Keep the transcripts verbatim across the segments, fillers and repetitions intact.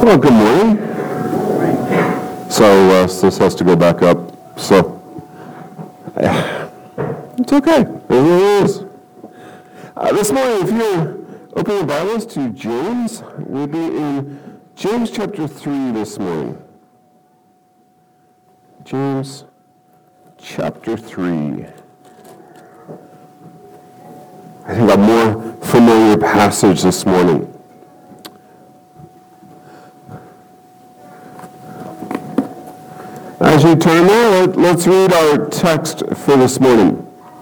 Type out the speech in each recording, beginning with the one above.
Well, good morning. So uh, this has to go back up. So it's okay. It really is. Uh, this morning, if you open your Bibles to James, we'll be in James chapter three this morning. James chapter three. I think a more familiar passage this morning. As you turn there, let's read our text for this morning.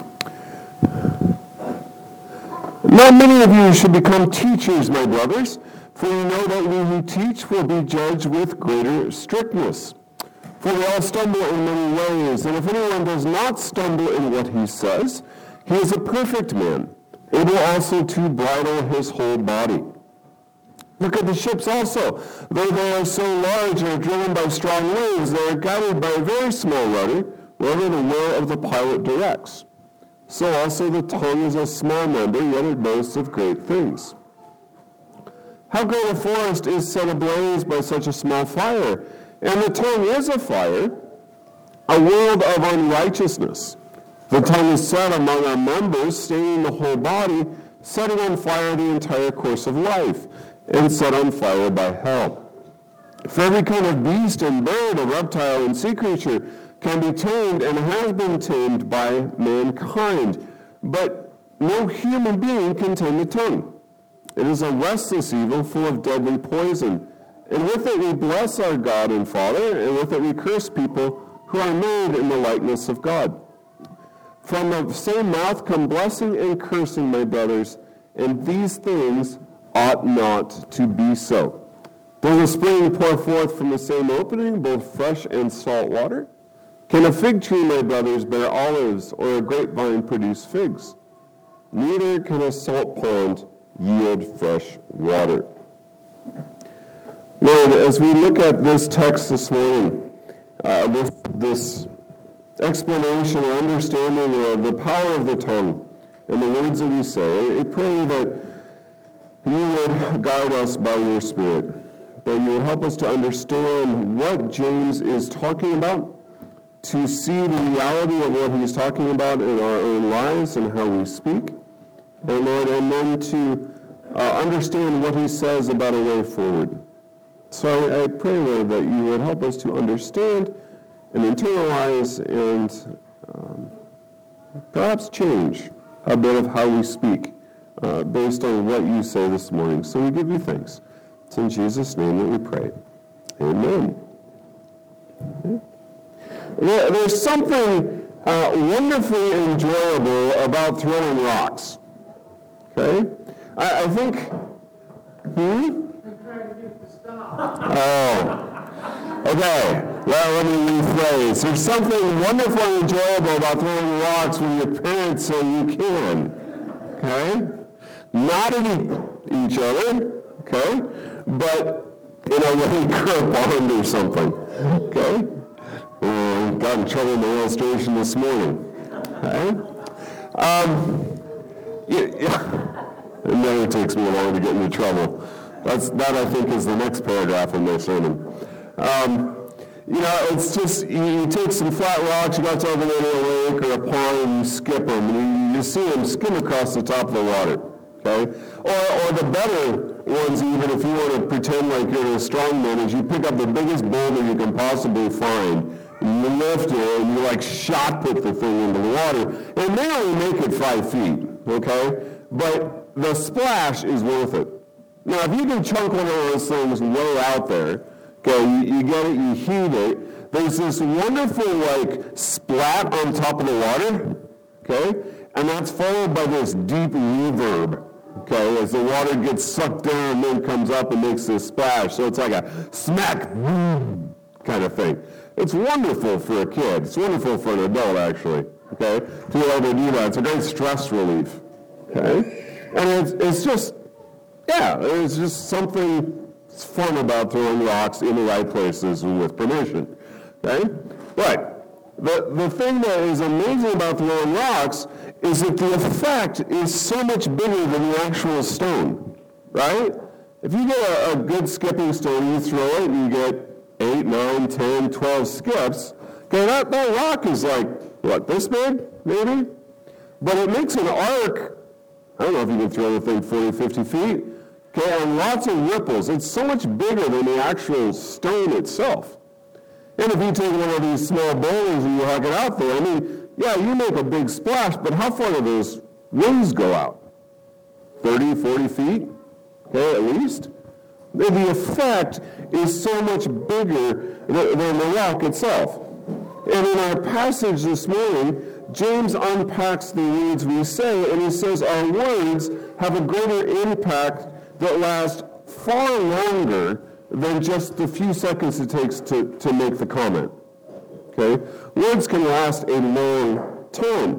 Not many of you should become teachers, my brothers, for you know that we who teach will be judged with greater strictness. For we all stumble in many ways, and if anyone does not stumble in what he says, he is a perfect man, able also to bridle his whole body. Look at the ships also. Though they are so large and are driven by strong winds, they are guided by a very small rudder, wherever the will of the pilot directs. So also the tongue is a small member, yet it boasts of great things. How great a forest is set ablaze by such a small fire, and the tongue is a fire, a world of unrighteousness. The tongue is set among our members, staining the whole body, setting on fire the entire course of life, and set on fire by hell. For every kind of beast and bird, a reptile and sea creature can be tamed and has been tamed by mankind, but no human being can tame the tongue. It is a restless evil full of deadly poison, and with it we bless our God and Father, and with it we curse people who are made in the likeness of God. From the same mouth come blessing and cursing, my brothers, and these things ought not to be so. Does a spring pour forth from the same opening both fresh and salt water? Can a fig tree, my brothers, bear olives, or a grapevine produce figs? Neither can a salt pond yield fresh water. Lord, as we look at this text this morning, uh, with this explanation or understanding of the power of the tongue and the words that we say, I pray that you would guide us by your Spirit, that you would help us to understand what James is talking about, to see the reality of what he's talking about in our own lives and how we speak, and Lord, and then to uh, understand what he says about a way forward. So I, I pray, Lord, that you would help us to understand and internalize and um, perhaps change a bit of how we speak uh, based on what you say this morning. So we give you thanks. It's in Jesus' name that we pray. Amen. Okay. There, there's something uh, wonderfully enjoyable about throwing rocks. Okay? I, I think... Hmm? Oh. Okay, well, let me rephrase. There's something wonderfully enjoyable about throwing rocks when your parents say you can. Okay? Not at each other, okay? But in a way, grip on or something. Okay? Uh, got in trouble in the illustration this morning. Okay? Um, yeah, yeah. It never takes me long to get into trouble. That's, that, I think, is the next paragraph in my sermon. Um, you know, it's just, you, you take some flat rocks, you got to over there in a lake or a pond, and you skip them, and you, you see them skim across the top of the water, okay? Or, or the better ones, even if you want to pretend like you're a strongman, is you pick up the biggest boulder you can possibly find, and you lift it, and you like shot put the thing into the water, and they only make it five feet, okay? But the splash is worth it. Now, if you can chunk one of those things way out there, okay, you, you get it, you heat it, there's this wonderful, like, splat on top of the water, okay, and that's followed by this deep reverb, okay, as the water gets sucked down and then comes up and makes this splash. So it's like a smack, boom, kind of thing. It's wonderful for a kid. It's wonderful for an adult, actually, okay, to be able to do that. It's a great stress relief, okay, and it's, it's just, yeah, it's just something fun about throwing rocks in the right places and with permission, okay? But the, the thing that is amazing about throwing rocks is that the effect is so much bigger than the actual stone, right? If you get a, a good skipping stone, you throw it and you get eight, nine, ten, twelve skips, okay, that, that rock is like, what, this big, maybe? But it makes an arc, I don't know if you can throw the thing forty, fifty feet, okay, and lots of ripples. It's so much bigger than the actual stone itself. And if you take one of these small boulders and you hug it out there, I mean, yeah, you make a big splash, but how far do those wings go out? thirty, forty feet, okay, at least? The effect is so much bigger than the rock itself. And in our passage this morning, James unpacks the words we say, and he says our words have a greater impact that lasts far longer than just the few seconds it takes to, to make the comment. Okay? Words can last a long time.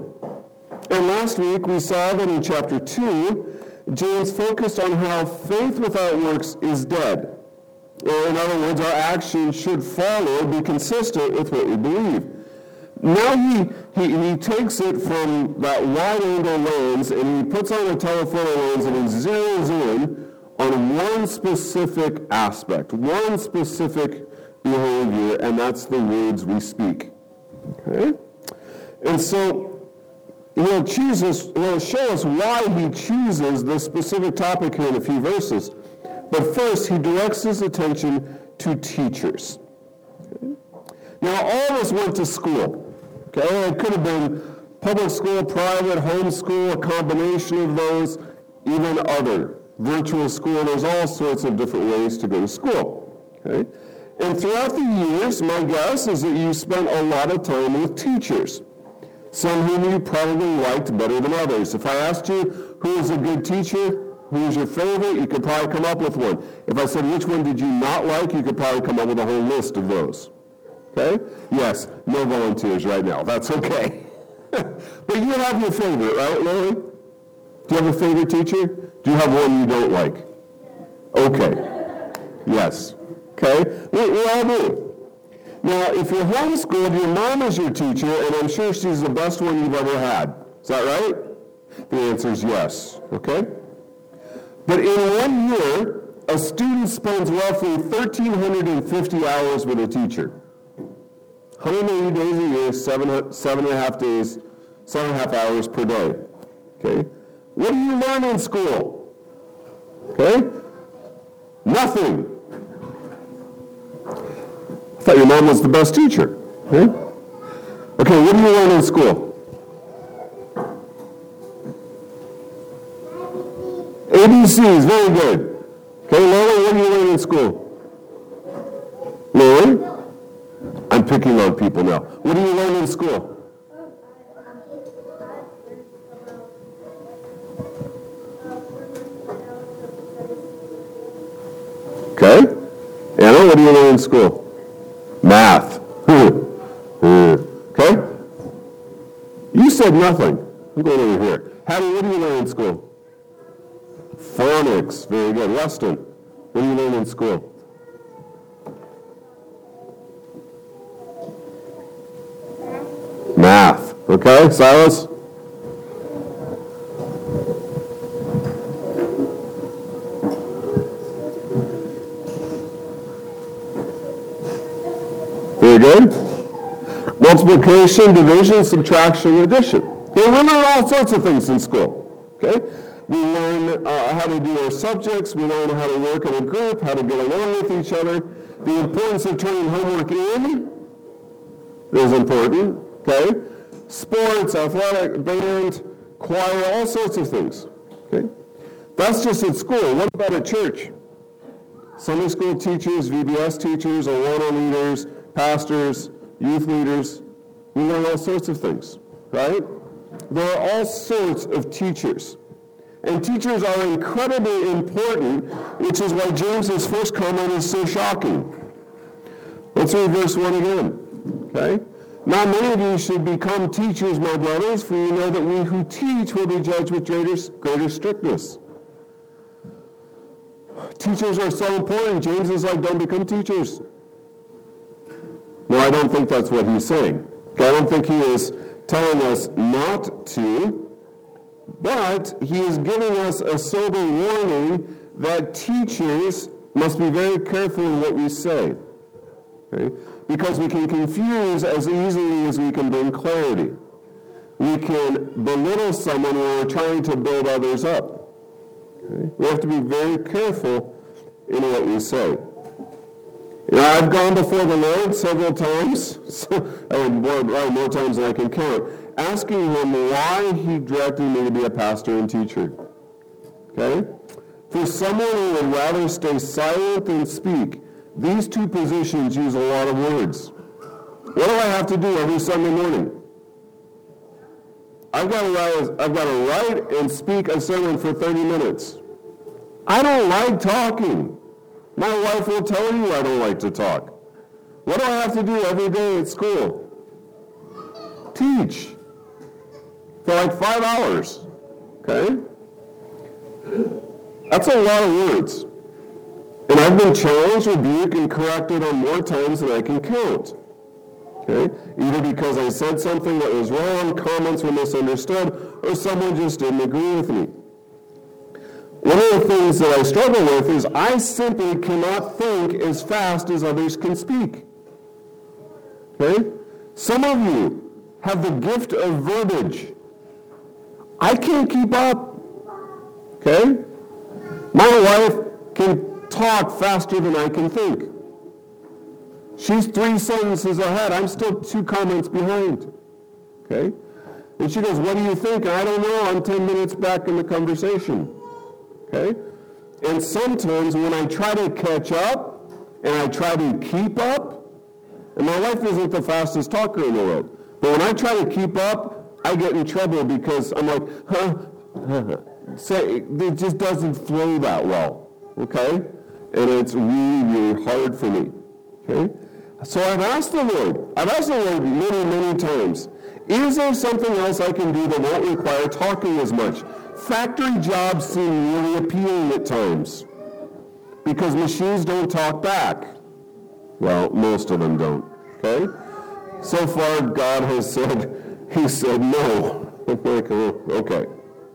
And last week we saw that in chapter two, James focused on how faith without works is dead. In other words, our actions should follow, be consistent with what we believe. Now he, he, he takes it from that wide-angle lens and he puts on a telephoto lens and he zeroes in on one specific aspect, one specific behavior, and that's the words we speak. Okay? And so he'll choose us, he'll show us why he chooses this specific topic here in a few verses. But first, he directs his attention to teachers. Okay? Now, all of us went to school. Okay? It could have been public school, private, home school, a combination of those, even other. Virtual school, there's all sorts of different ways to go to school. Okay? And throughout the years, my guess is that you spent a lot of time with teachers. Some whom you probably liked better than others. If I asked you who is a good teacher, who is your favorite, you could probably come up with one. If I said which one did you not like, you could probably come up with a whole list of those. Okay? Yes, no volunteers right now. That's okay. But you have your favorite, right, Lily? Do you have a favorite teacher? Do you have one you don't like? Okay. Yes. Okay? We, we all do. Now, if you're homeschooled, your mom is your teacher, and I'm sure she's the best one you've ever had. Is that right? The answer is yes. Okay? But in one year, a student spends roughly one thousand three hundred fifty hours with a teacher. one hundred eighty days a year, seven, seven and a half days, seven and a half hours per day. Okay? What do you learn in school? Okay? Nothing. I thought your mom was the best teacher. Okay? Okay, what do you learn in school? A B Cs, very good. Okay, Lola, what do you learn in school? Lola? I'm picking on people now. What do you learn in school? Okay. Anna, what do you learn in school? Math. Okay? You said nothing. I'm going over here. Hattie, what do you learn in school? Phonics. Very good. Weston, what do you learn in school? Math. Okay, Silas? Very good. Multiplication, division, subtraction, addition. Okay, we learn all sorts of things in school. Okay? We learn uh, how to do our subjects. We learn how to work in a group, how to get along with each other. The importance of turning homework in is important. Okay? Sports, athletic, band, choir, all sorts of things. Okay? That's just at school. What about at church? Sunday school teachers, V B S teachers, Awana leaders, pastors, youth leaders. We learn all sorts of things, right? There are all sorts of teachers. And teachers are incredibly important, which is why James's first comment is so shocking. Let's read verse one again. Okay? Not many of you should become teachers, my brothers, for you know that we who teach will be judged with greater, greater strictness. Teachers are so important. James is like, don't become teachers. No, I don't think that's what he's saying. Okay, I don't think he is telling us not to, but he is giving us a sober warning that teachers must be very careful in what we say, okay? Because we can confuse as easily as we can bring clarity. We can belittle someone when we're trying to build others up. Okay? We have to be very careful in what we say. You know, I've gone before the Lord several times, so, I mean, more, more times than I can count, asking him why he directed me to be a pastor and teacher. Okay? For someone who would rather stay silent than speak, these two positions use a lot of words. What do I have to do every Sunday morning? I've got to write, I've got to write and speak a sermon for thirty minutes. I don't like talking. My wife will tell you I don't like to talk. What do I have to do every day at school? Teach. For like five hours. Okay? That's a lot of words. And I've been challenged, rebuked, and corrected on more times than I can count. Okay? Either because I said something that was wrong, comments were misunderstood, or someone just didn't agree with me. One of the things that I struggle with is I simply cannot think as fast as others can speak. Okay? Some of you have the gift of verbiage. I can't keep up. Okay? My wife can talk faster than I can think. She's three sentences ahead. I'm still two comments behind. Okay? And she goes, what do you think? And I don't know. I'm ten minutes back in the conversation. Okay? And sometimes when I try to catch up and I try to keep up, and my wife isn't the fastest talker in the world, but when I try to keep up, I get in trouble because I'm like, huh, huh. Say, it just doesn't flow that well. Okay? And it's really, really hard for me. Okay? So I've asked the Lord, I've asked the Lord many, many times, is there something else I can do that won't require talking as much? Factory jobs seem really appealing at times because machines don't talk back. Well, most of them don't. Okay? So far, God has said, he said no. I'm like, oh, okay.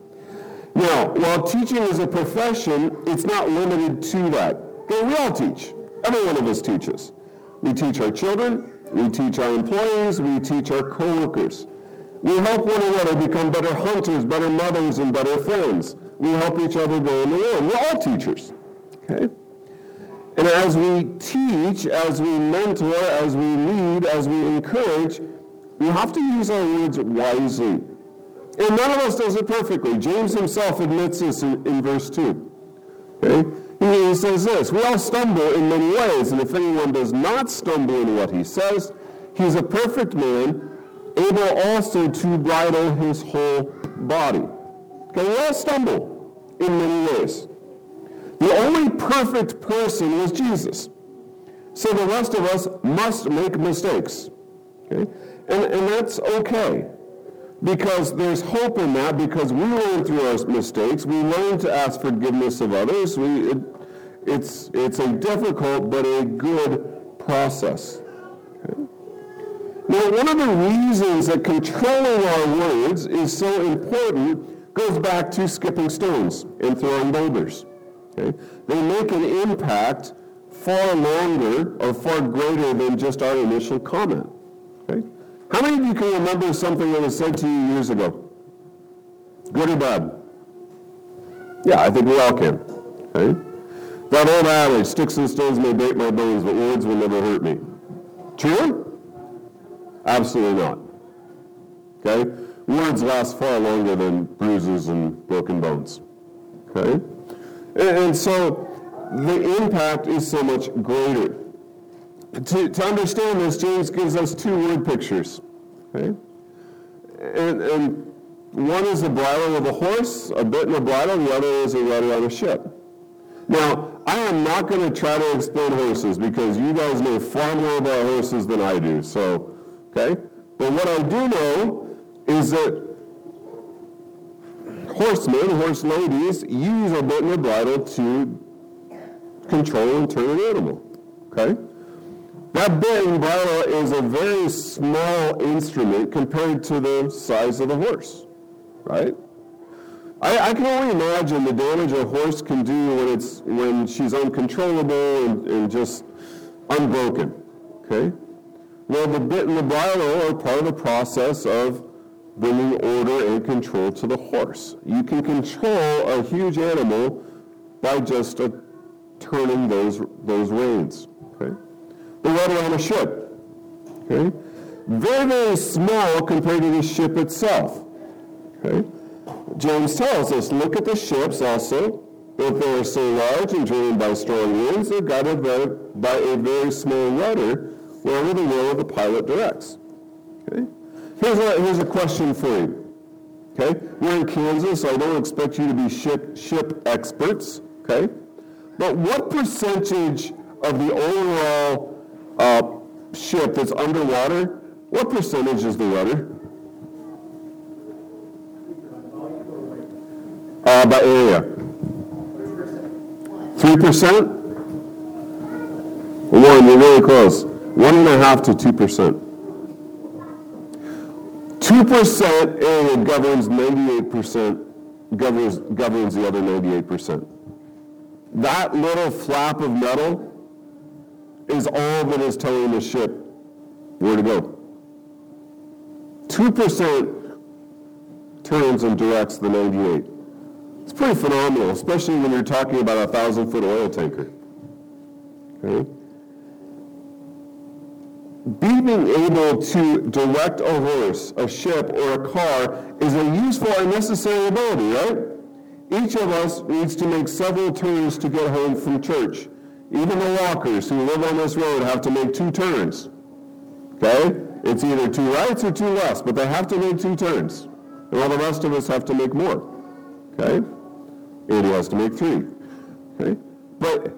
Now, while teaching is a profession, it's not limited to that. Okay, we all teach. Every one of us teaches. We teach our children, we teach our employees, we teach our co-workers. We help one another become better hunters, better mothers, and better friends. We help each other go in the world. We're all teachers. Okay? And as we teach, as we mentor, as we lead, as we encourage, we have to use our words wisely. And none of us does it perfectly. James himself admits this in, in verse two. Okay? He says this, we all stumble in many ways, and if anyone does not stumble in what he says, he's a perfect man, able also to bridle his whole body. Okay, we all stumble in many ways. The only perfect person was Jesus. So the rest of us must make mistakes. Okay? And, and that's okay. Because there's hope in that, because we learn through our mistakes. We learn to ask forgiveness of others. We, it, it's, it's a difficult but a good process. Okay? Now, one of the reasons that controlling our words is so important goes back to skipping stones and throwing boulders. Okay? They make an impact far longer or far greater than just our initial comment. Okay? How many of you can remember something that was said to you years ago? Good or bad? Yeah, I think we all can. Okay? That old adage, sticks and stones may break my bones, but words will never hurt me. True? Absolutely not. Okay? Words last far longer than bruises and broken bones. Okay? And, and so the impact is so much greater. To, to understand this, James gives us two word pictures. Okay? And, and one is the bridle of a horse, a bit and a bridle, the other is a rudder on a ship. Now, I am not going to try to explain horses because you guys know far more about horses than I do. So, okay? But what I do know is that horsemen, horse ladies, use a bit and a bridle to control and turn an animal. Okay? That bit and bridle is a very small instrument compared to the size of the horse, right? I, I can only imagine the damage a horse can do when it's when she's uncontrollable and, and just unbroken. Okay? Well, the bit and the bridle are part of the process of bringing order and control to the horse. You can control a huge animal by just uh, turning those those reins. Okay? The rudder on a ship. Okay? Very, very small compared to the ship itself. Okay? James tells us, look at the ships also. If they are so large and driven by strong winds, they're guided by, by a very small rudder wherever the will of the pilot directs. Okay? Here's a, here's a question for you. Okay? We're in Kansas, so I don't expect you to be ship, ship experts. Okay? But what percentage of the overall uh, ship that's underwater, what percentage is the rudder? Uh, by area. Three percent? One, you're really close. One and a half to two percent. Two percent area governs ninety-eight percent, governs, governs the other ninety-eight percent. That little flap of metal is all that is telling the ship where to go. Two percent turns and directs the ninety-eight. It's pretty phenomenal, especially when you're talking about a thousand-foot oil tanker. Okay? Being able to direct a horse, a ship, or a car is a useful and necessary ability, right? Each of us needs to make several turns to get home from church. Even the walkers who live on this road have to make two turns. Okay? It's either two rights or two lefts, but they have to make two turns. And all the rest of us have to make more. Okay? Andy has to make three. Okay? But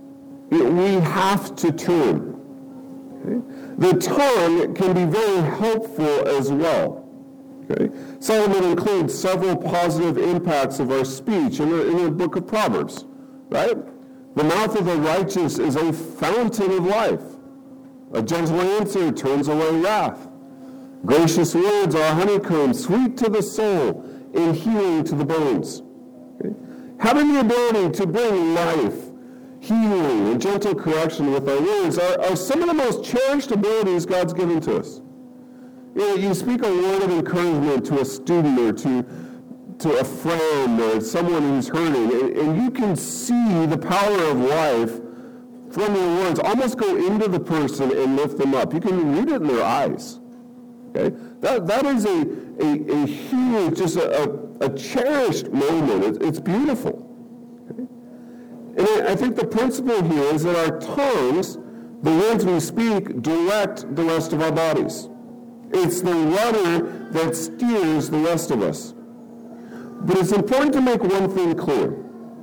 we have to turn. Okay? The tongue can be very helpful as well. Okay? Solomon includes several positive impacts of our speech in the, in the book of Proverbs. Right? The mouth of the righteous is a fountain of life. A gentle answer turns away wrath. Gracious words are a honeycomb, sweet to the soul and healing to the bones. Okay? Having the ability to bring life, healing, and gentle correction with our words are, are some of the most cherished abilities God's given to us. You know, you speak a word of encouragement to a student or to, to a friend or someone who's hurting, and, and you can see the power of life from your words almost go into the person and lift them up. You can read it in their eyes. Okay? That, that is a, a, a huge, just a, a, a cherished moment. It, it's beautiful. Okay? And I, I think the principle here is that our tongues, the words we speak, direct the rest of our bodies. It's the rudder that steers the rest of us. But it's important to make one thing clear.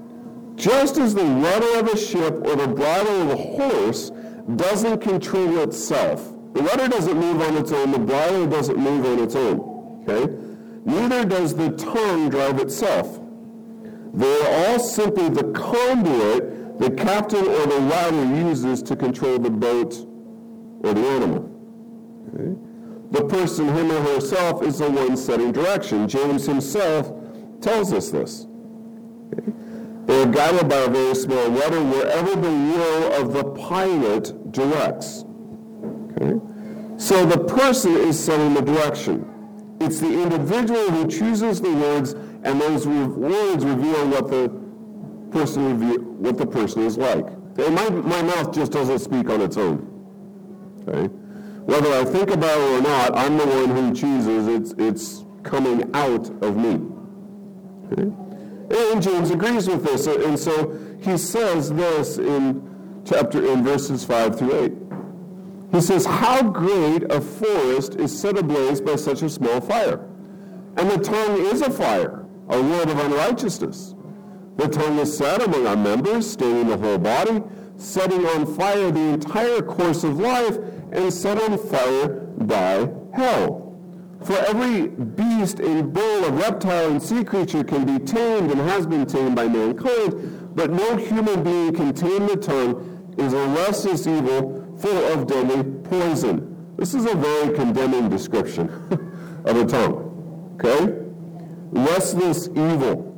Just as the rudder of a ship or the bridle of a horse doesn't control itself, the rudder doesn't move on its own, the bridle doesn't move on its own, okay? Neither does the tongue drive itself. They are all simply the conduit the captain or the rider uses to control the boat or the animal, okay? The person, him or herself, is the one setting direction. James himself tells us this. Okay? They are guided by a very small rudder wherever the will of the pilot directs. Okay? So the person is setting the direction. It's the individual who chooses the words, and those re- words reveal what the person reveal, what the person is like. Okay? My, my mouth just doesn't speak on its own. Okay? Whether I think about it or not, I'm the one who chooses. It's, it's coming out of me. Okay? And James agrees with this, and so he says this in chapter in verses five through eight. He says, "How great a forest is set ablaze by such a small fire, and the tongue is a fire, a word of unrighteousness. The tongue is set among our members, staining the whole body, setting on fire the entire course of life, and set on fire by hell. For every beast and bull, a reptile and sea creature can be tamed and has been tamed by mankind, but no human being can tame the tongue. It is a restless evil full of deadly poison." This is a very condemning description of a tongue. Okay? Restless evil.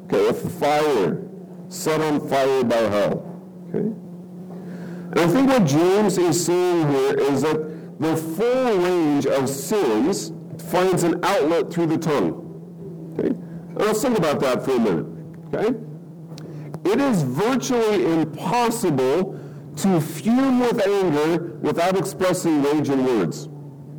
Okay, a fire set on fire by hell. Okay? And I think what James is saying here is that the full range of sins finds an outlet through the tongue. Okay? And let's think about that for a minute. Okay? It is virtually impossible to fume with anger without expressing rage in words.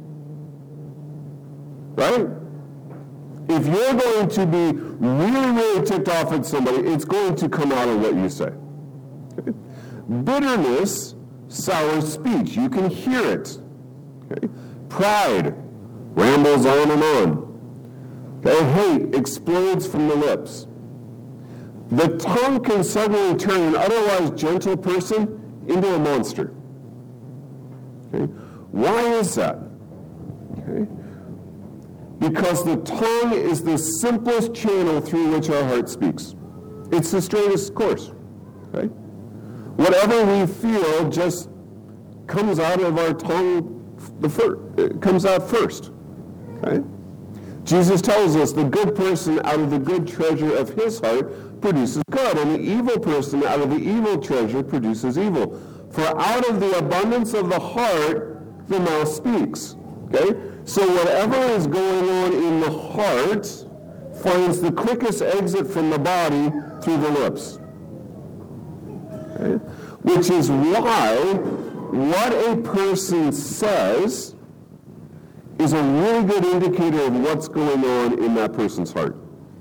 Right? If you're going to be really, really ticked off at somebody, it's going to come out of what you say. Okay? Bitterness sours speech. You can hear it. Okay? Pride rambles on and on. Okay? Hate explodes from the lips. The tongue can suddenly turn an otherwise gentle person into a monster. Okay? Why is that? Okay? Because the tongue is the simplest channel through which our heart speaks. It's the straightest course. Okay? Whatever we feel just comes out of our tongue, the fir- it comes out first. Okay? Jesus tells us the good person out of the good treasure of his heart produces good, and the evil person out of the evil treasure produces evil. For out of the abundance of the heart, the mouth speaks. Okay? So whatever is going on in the heart finds the quickest exit from the body through the lips. Okay? Which is why what a person says is a really good indicator of what's going on in that person's heart.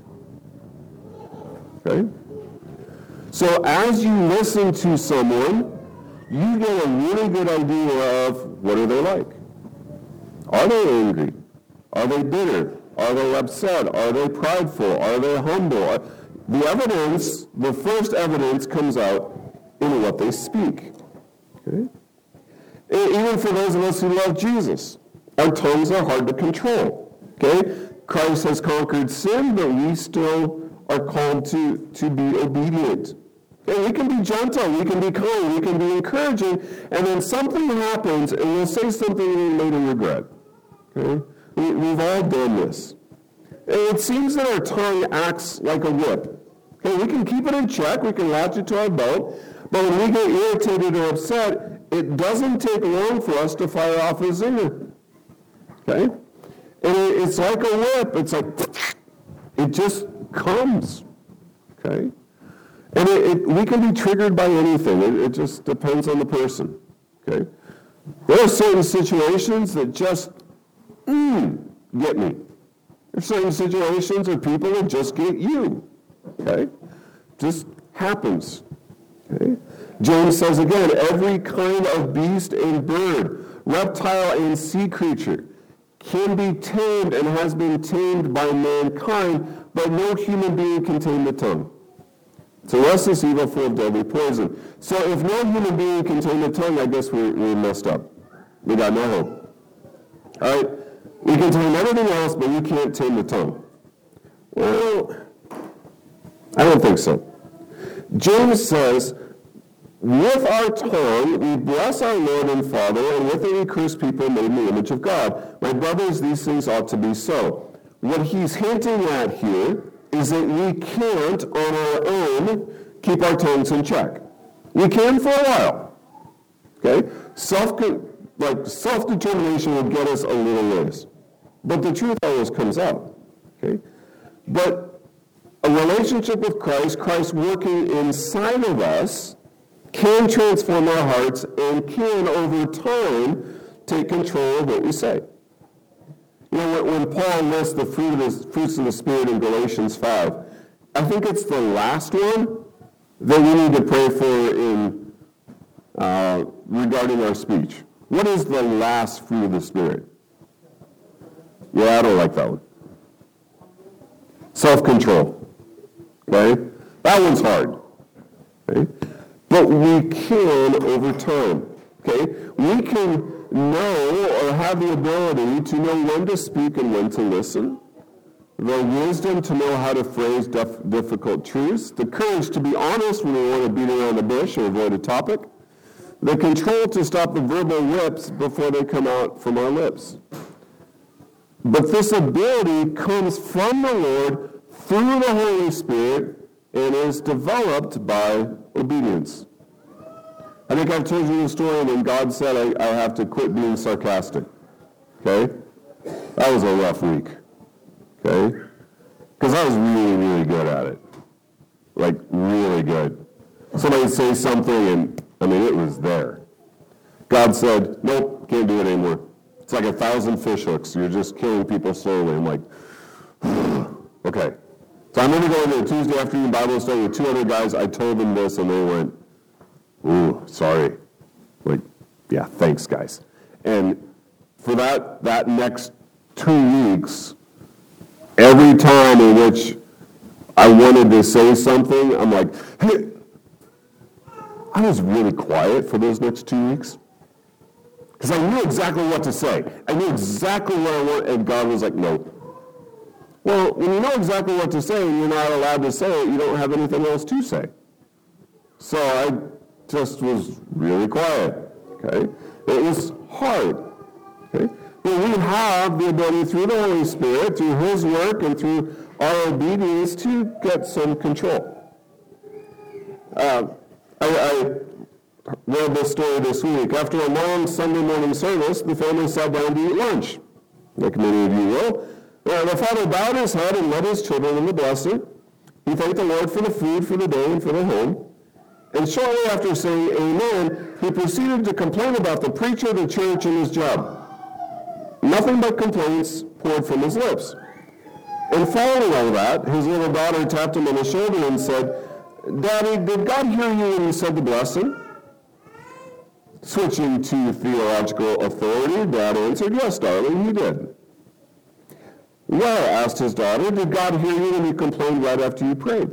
Okay? So as you listen to someone, you get a really good idea of what are they like. Are they angry? Are they bitter? Are they upset? Are they prideful? Are they humble? The evidence, the first evidence comes out in what they speak. Okay? Even for those of us who love Jesus, our tongues are hard to control. Okay? Christ has conquered sin, but we still are called to, to be obedient. Okay? We can be gentle, we can be kind, we can be encouraging, and then something happens and we'll say something we later regret. Okay? We, we've all done this. And it seems that our tongue acts like a whip. Okay? We can keep it in check, we can latch it to our belt, but when we get irritated or upset, it doesn't take long for us to fire off a zinger. Okay? And it, it's like a whip. It's like, it just comes. Okay? And it, it, we can be triggered by anything. It, it just depends on the person. Okay? There are certain situations that just, mm, get me. There are certain situations or people that just get you. Okay? Just happens. Okay? James says again, every kind of beast and bird, reptile and sea creature can be tamed and has been tamed by mankind, but no human being can tame the tongue. It's a restless evil full of deadly poison. So if no human being can tame the tongue, I guess we're, we're messed up. We got no hope. All right? We can tame everything else, but we can't tame the tongue. Well, I don't think so. James says, with our tongue, we bless our Lord and Father, and with it we curse people made in the image of God. My brothers, these things ought to be so. What he's hinting at here is that we can't, on our own, keep our tongues in check. We can for a while. Okay? Self, like, self-determination will get us a little ways. But the truth always comes out. Okay? But a relationship with Christ, Christ working inside of us, can transform our hearts and can, over time, take control of what we say. You know, when Paul lists the fruit of the, fruits of the Spirit in Galatians five, I think it's the last one that we need to pray for in uh, regarding our speech. What is the last fruit of the Spirit? Yeah, I don't like that one. Self-control. Okay? That one's hard. Okay? But we can over time. Okay? We can know or have the ability to know when to speak and when to listen, the wisdom to know how to phrase def- difficult truths, the courage to be honest when we want to beat around the bush or avoid a topic, the control to stop the verbal whips before they come out from our lips. But this ability comes from the Lord through the Holy Spirit and is developed by obedience. I think I've told you the story when God said I, I have to quit being sarcastic. Okay? That was a rough week. Okay? Because I was really, really good at it. Like, really good. Somebody would say something and, I mean, it was there. God said, nope, can't do it anymore. It's like a thousand fish hooks. You're just killing people slowly. I'm like, okay. So I'm going to go into a Tuesday afternoon Bible study with two other guys. I told them this, and they went, ooh, sorry. Like, yeah, thanks, guys. And for that, that next two weeks, every time in which I wanted to say something, I'm like, hey, I was really quiet for those next two weeks. Because I knew exactly what to say. I knew exactly what I wanted, and God was like, no. Well, when you know exactly what to say and you're not allowed to say it, you don't have anything else to say. So I just was really quiet, okay? It was hard, okay? But we have the ability through the Holy Spirit, through His work, and through our obedience to get some control. Uh, I, I read this story this week. After a long Sunday morning service, the family sat down to eat lunch, like many of you will. Uh, the father bowed his head and led his children in the blessing. He thanked the Lord for the food for the day and for the home. And shortly after saying amen, he proceeded to complain about the preacher, the church, and his job. Nothing but complaints poured from his lips. And following all that, his little daughter tapped him on the shoulder and said, Daddy, did God hear you when you said the blessing? Switching to theological authority, Dad answered, yes, darling, he did. Well, asked his daughter, did God hear you when you complained right after you prayed?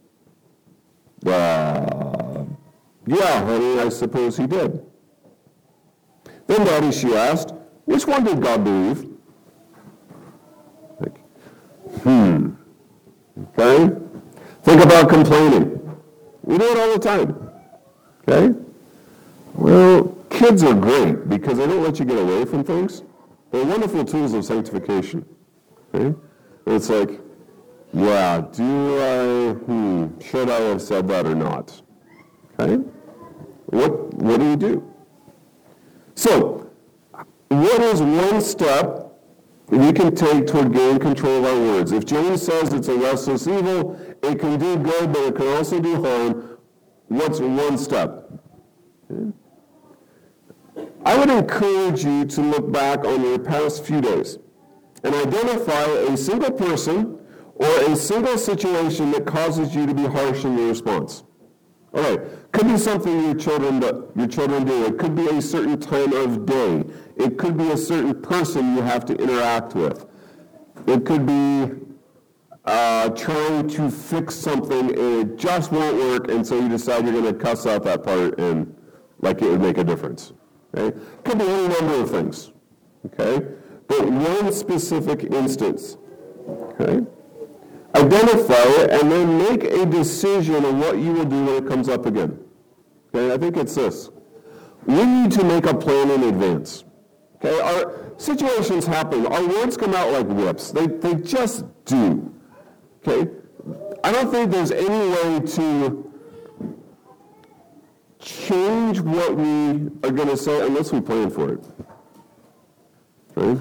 Uh, yeah, honey, I suppose he did. Then, Daddy, she asked, which one did God believe? Like, hmm. Okay? Think about complaining. We do it all the time. Okay? Well, kids are great because they don't let you get away from things. They're wonderful tools of sanctification. Okay? It's like, yeah, do I, hmm, should I have said that or not? Okay? What, what do you do? So, what is one step we can take toward gaining control of our words? If James says it's a restless evil, it can do good, but it can also do harm. What's one step? Okay. I would encourage you to look back on your past few days and identify a single person or a single situation that causes you to be harsh in your response. All right, could be something your children do, your children do. It could be a certain time of day. It could be a certain person you have to interact with. It could be uh, trying to fix something and it just won't work, and so you decide you're going to cuss out that part and like it would make a difference. Okay? It could be any number of things. Okay? But one specific instance. Okay? Identify it and then make a decision on what you will do when it comes up again. Okay? I think it's this. We need to make a plan in advance. Okay? Our situations happen. Our words come out like whips. They, they just do. Okay? I don't think there's any way to change what we are going to say unless we plan for it. Okay?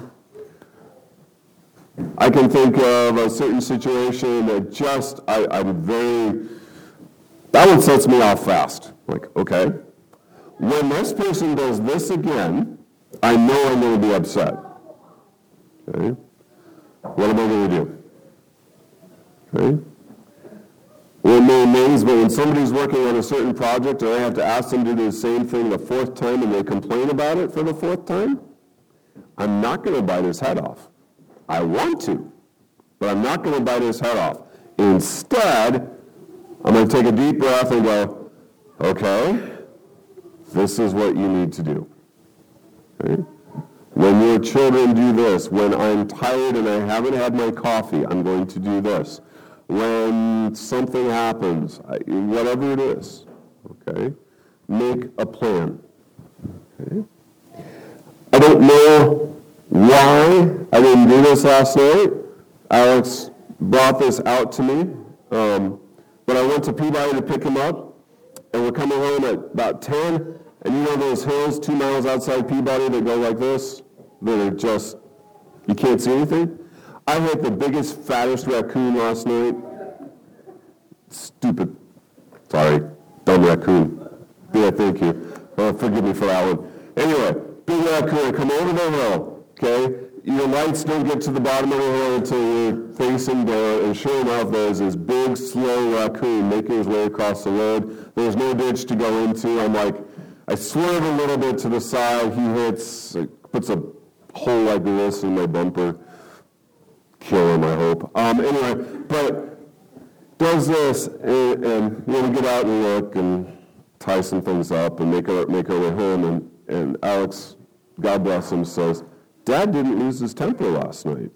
I can think of a certain situation that just, I, I'm very, that one sets me off fast. Like, okay, when this person does this again, I know I'm going to be upset. Okay? What am I going to do? Okay? Well, no names, but when somebody's working on a certain project and I have to ask them to do the same thing the fourth time and they complain about it for the fourth time, I'm not going to bite his head off. I want to, but I'm not going to bite his head off. Instead, I'm going to take a deep breath and go, okay, this is what you need to do. Okay? When your children do this, when I'm tired and I haven't had my coffee, I'm going to do this. When something happens, I, whatever it is, okay, make a plan. Okay? I don't know why I didn't do this last night. Alex brought this out to me. Um, but I went to Peabody to pick him up, and we're coming home at about ten, and you know those hills two miles outside Peabody that go like this? That are just, you can't see anything? I hit the biggest, fattest raccoon last night. Stupid. Sorry. Dumb raccoon. Yeah, thank you. Uh, forgive me for that one. Anyway, big raccoon. I come over the hill, okay? Your lights don't get to the bottom of the hill until you're facing down, and sure enough, there's this big, slow raccoon making his way across the road. There's no ditch to go into. I'm like, I swerve a little bit to the side. He hits, puts a hole like this in my bumper. Kill him, I hope. Um, anyway, but does this, and, and you know, we get out and look and tie some things up and make our, make our way home, and, and Alex, God bless him, says, Dad didn't lose his temper last night.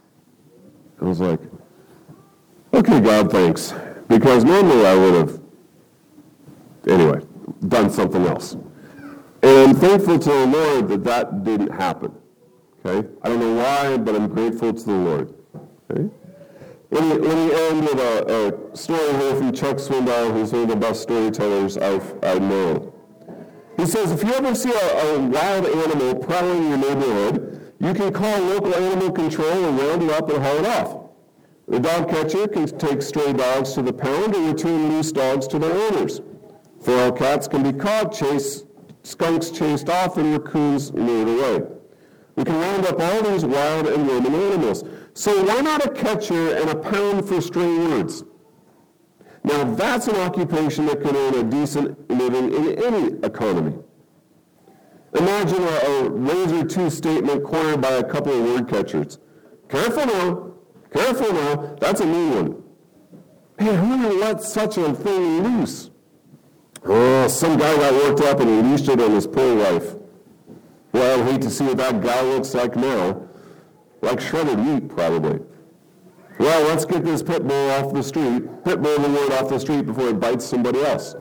I was like, okay, God, thanks. Because normally I would have, anyway, done something else. And I'm thankful to the Lord that that didn't happen. Okay? I don't know why, but I'm grateful to the Lord. Okay? Let me, let me end with a, a story here from Chuck Swindoll, who's one of the best storytellers I've, I know. He says, if you ever see a, a wild animal prowling your neighborhood, you can call local animal control and round it up and haul it off. The dog catcher can take stray dogs to the pound and return loose dogs to their owners. Feral cats can be caught, chased, skunks chased off, and raccoons lured away. We can round up all these wild and roaming animals. So why not a catcher and a pound for stray words? Now that's an occupation that can earn a decent living in any economy. Imagine a, a razor-tooth statement cornered by a couple of word catchers. Careful now, careful now, that's a mean one. Man, who would let such a thing loose? Oh, some guy got worked up and he unleashed it on his poor wife. Well, I hate to see what that guy looks like now. Like shredded meat, probably. Well, let's get this pit bull off the street, pit bull the word off the street before it bites somebody else.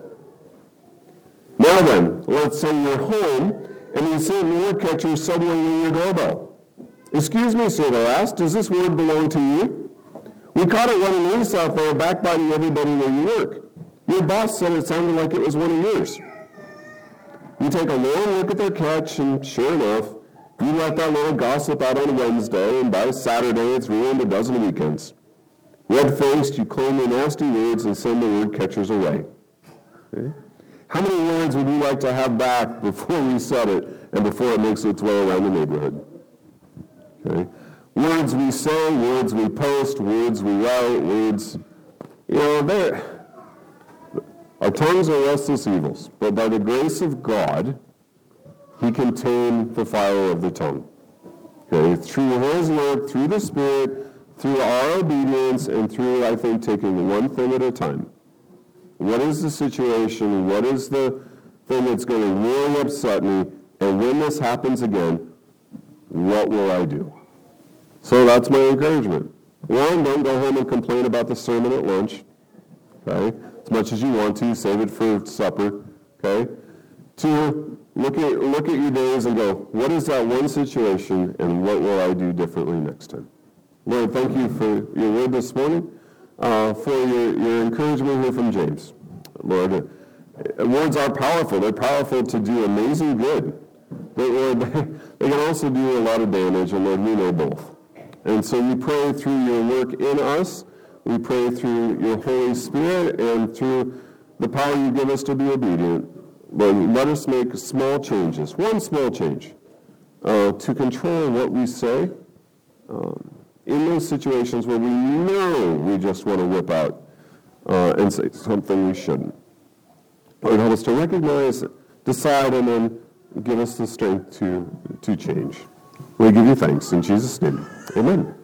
Now then, let's say you're home and you see the word catcher suddenly ring your doorbell. Excuse me, sir, they asked, does this word belong to you? We caught it running loose out there, backbiting everybody where you work. Your boss said it sounded like it was one of yours. You take a long look at their catch, and sure enough, you let that little gossip out on Wednesday, and by Saturday it's ruined a dozen weekends. Red-faced, you claim the nasty words and send the word catchers away. Okay? How many words would you like to have back before we said it and before it makes its way around the neighborhood? Okay? Words we say, words we post, words we write, words, you know, they're, our tongues are restless evils, but by the grace of God, He can tame the fire of the tongue. Okay? Through His work, through the Spirit, through our obedience, and through, I think, taking one thing at a time. What is the situation? What is the thing that's going to really upset me? And when this happens again, what will I do? So that's my encouragement. One, don't go home and complain about the sermon at lunch. Okay? As much as you want to, save it for supper. Okay? Two, look at look at your days and go, what is that one situation and what will I do differently next time? Lord, thank you for your word this morning. Uh, for your, your encouragement here from James. Lord, uh, words are powerful. They're powerful to do amazing good. But Lord, they, they can also do a lot of damage, and Lord, we know both. And so we pray through your work in us, we pray through your Holy Spirit, and through the power you give us to be obedient. Lord, let us make small changes, one small change, uh, to control what we say, um, in those situations where we know we just want to whip out uh, and say something we shouldn't. Lord, help us to recognize, decide, and then give us the strength to, to change. We give you thanks in Jesus' name. Amen.